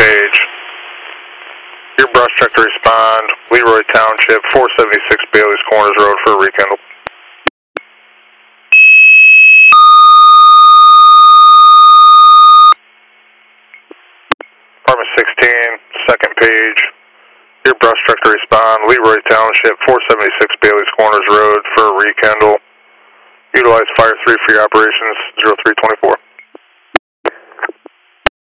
page. Your brush truck to respond, Leroy Township, 476 Bailey's Corners Road for a rekindle. Department 16, second page. Your brush truck to respond, Leroy Township, 476 Bailey's Corners Road for a rekindle. Utilize Fire 3 for your operations, 0324.